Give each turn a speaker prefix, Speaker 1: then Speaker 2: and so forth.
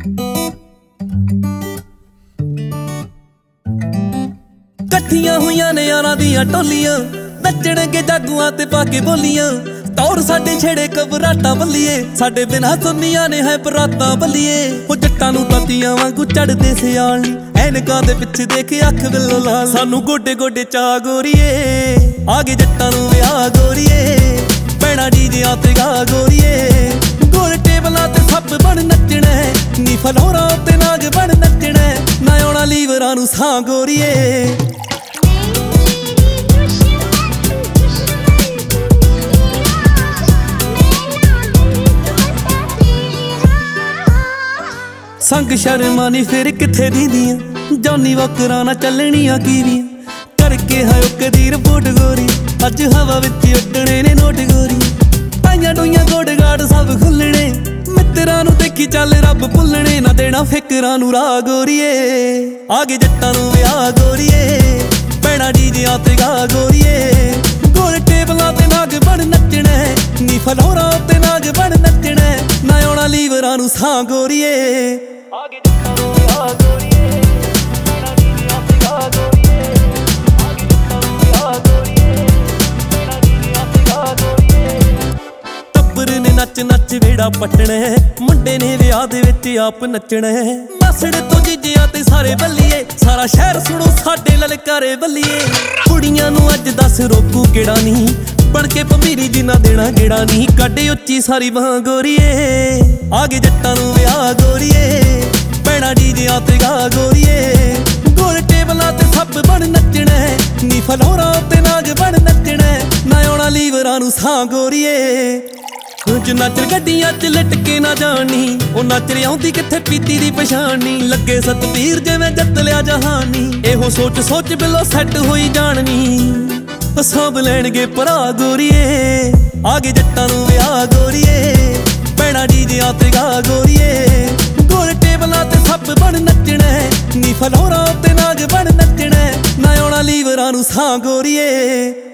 Speaker 1: ਕੱਠੀਆਂ ਹੋਈਆਂ ਨੇ ਯਾਰਾਂ ਦੀਆਂ ਟੋਲੀਆਂ, ਨੱਚਣਗੇ ਜਾਗੂਆਂ ਤੇ ਪਾ ਕੇ ਬੋਲੀਆਂ। ਤੌਰ ਸਾਡੇ ਛੇੜੇ ਕਬਰਾਟਾਂ ਬੱਲੀਏ, ਸਾਡੇ ਬਿਨਾਂ ਸੁੰਨੀਆਂ ਨੇ ਹੈ ਬਰਾਤਾਂ ਬੱਲੀਏ। ਉਹ ਜੱਟਾਂ ਨੂੰ ਤਾਤੀਆਂ ਵਾਂਗੂ ਚੜਦੇ ਸਿਆਲ ਨੀ, ਐਨਕਾਂ ਦੇ ਪਿੱਛੇ ਦੇਖ ਅੱਖ ਵਿੱਲੋ ਲਾਲ। ਸਾਨੂੰ ਗੋਡੇ ਗੋਡੇ ਚਾ ਗੋਰੀਏ, ਆ ਗਏ ਜੱਟਾਂ ਨੂੰ ਵਿਆਹ ਗੋਰੀਏ। ਪੈਣਾ ਡੀਜਿਆਂ ਤੇ ਗਾ ਗੋਰੀਏ, ਗੋਲ ਟੇਬਲਾਂ ਤੇ ਸੱਪ ਬਣ ਨੱਚਣਾ, ਨੀ ਫਲੋਰਾਂ ਤੇ ਨਾਗ ਬਣ ਨੱਚਣਾ। ਨਾ ਆਉਣਾ ਲੀਵਰਾਂ ਨੂੰ ਸਾਂ ਗੋਰੀਏ। ਸੰਗ ਸ਼ਰਮਾਂ ਨੀ ਫਿਰ ਕਿੱਥੇ ਦੀਦੀਆਂ, ਜੌਨੀ ਵੋਕਰਾਂ ਨਾ ਚੱਲਣੀਆਂ ਕੀਵੀਆਂ। ਕਰਕੇ ਹੈ ਉਹ ਕਦੀ ਰਿਪੋਰਟ ਗੋਰੀ, ਅੱਜ ਹਵਾ ਵਿੱਚ ਉੱਡਣੇ ਨੇ ਨੋਟ ਗੋਰੀ। ਪਾਈਆਂ ਡੋਈਆਂ ਗੋਡ ਗਾੜ ਸਭ ਖੁੱਲਣੇ, ਮਿੱਤਰਾਂ ਨੂੰ ਦੇਖੀ ਚੱਲ ਰੱਬ ਭੁੱਲਣੇ। ਨਾ ਦੇਣਾ ਫਿਕਰਾਂ ਨੂੰ ਰਾਹ ਗੋਰੀਏ, ਆ ਗਏ ਜੱਟਾਂ ਨੂੰ ਵਿਆਹ ਗੋਰੀਏ। ਪੈਣਾ ਡੀਜਿਆਂ ਤੇ ਗਾ ਗੋਰੀਏ, ਗੋਲ ਟੇਬਲਾਂ ਤੇ ਨਾਗ ਬਣ ਨੱਚਣਾ, ਨੀ ਫਲੋਰਾਂ ਤੇ ਨਾਗ ਬਣ ਨੱਚਣਾ। ਨਾ ਆਉਣਾ ਲੀਵਰਾਂ ਨੂੰ ਸਾਂ ਗੋਰੀਏ, ਆ ਗਏ ਜੱਟਾਂ ਨੂੰ ਵਿਆਹ ਗੋਰੀਏ। ਪੈਣਾ ਡੀਜਿਆਂ ਤੇ ਗਾ ਗੋਰੀਏ, ਆ ਗਏ ਜੱਟਾਂ ਨੂੰ ਵਿਆਹ ਗੋਰੀਏ। ਪੈਣਾ ਡੀਜਿਆਂ ਤੇ ਗਾ ਗੋਰੀਏ। ਟੱਬਰ ਨੇ ਨੱਚ ਨੱਚ ਵੇੜਾ ਪੱਟਣਾ, ਮੁੰਡੇ ਨੇ ਵਿਆਹ ਦੇ ਵਿੱਚ ਆਪ ਨੱਚਣਾ। ਮਾਸੜੇ ਤੋਂ ਜੀਜਿਆਂ ਤੇ ਸਾਰੇ ਬੱਲੀਏ, ਸਾਰਾ ਸ਼ਹਿਰ ਸੁਣੋ ਸਾਡੇ ਲਲਕਾਰੇ ਬੱਲੀਏ। ਕੁੜੀਆਂ ਨੂੰ ਅੱਜ ਦੱਸ ਰੋਕੂ ਕਿਹੜਾ ਨੀ, ਬਣ ਕੇ ਭੰਬੀਰੀ ਜਿੰਨਾ ਦੇਣਾ ਗੇੜਾ ਨੀ। ਕੱਢੇ ਉੱਚੀ ਸਾਰੀ ਬਾਂਹ ਗੋਰੀਏ, ਆ ਗਏ ਜੱਟਾਂ ਨੂੰ ਵਿਆਹ ਗੋਰੀਏ। ਪੈਣਾ ਡੀਜਿਆਂ ਤੇ ਗਾ ਗੋਰੀਏ, ਗੋਲ ਟੇਬਲਾਂ ਤੇ ਸੱਪ ਬਣ ਨੱਚਣਾ, ਨੀ ਫਲੋਰਾਂ ਤੇ ਨਾਗ ਬਣ ਨੱਚਣਾ। ਨਾ ਆਉਣਾ ਲੀਵਰਾਂ ਨੂੰ ਸਾਂ ਗੋਰੀਏ। ਉਂਝ ਨੱਚ ਗੱਡੀਆਂ 'ਚ ਲਟਕੇ ਨਾ ਜਾਣੀ, ਉਹ ਨੱਚ ਆਉਂਦੀ ਕਿੱਥੇ ਪੀਤੀ ਦੀ ਪਛਾਣੀ। ਲੱਗੇ ਸਤਵੀਰ ਜਿਵੇਂ ਜਿੱਤ ਲਿਆ ਜਹਾਨੀ, ਇਹੋ ਸੋਚ ਸੋਚ ਬਿੱਲੋ ਸੈੱਟ ਹੋਈ ਜਾਣਨੀ। ਸਾਂਭ ਲੈਣਗੇ ਭਰਾ ਗੋਰੀਏ, ਆ ਗਏ ਜੱਟਾਂ ਨੂੰ ਵਿਆਹ ਗੋਰੀਏ। ਪੈਣਾ ਡੀਜਿਆਂ ਤੇ ਗਾ ਗੋਰੀਏ, ਗੋਲ ਟੇਬਲਾਂ ਤੇ ਸੱਪ ਬਣ ਨੱਚਣਾ, ਨੀ ਫਲੋਰਾਂ ਤੇ ਨਾਗ ਬਣ ਨੱਚਣਾ। ਨਾ ਆਉਣਾ ਲੀਵਰਾਂ ਨੂੰ ਸਾਂ ਗੋਰੀਏ।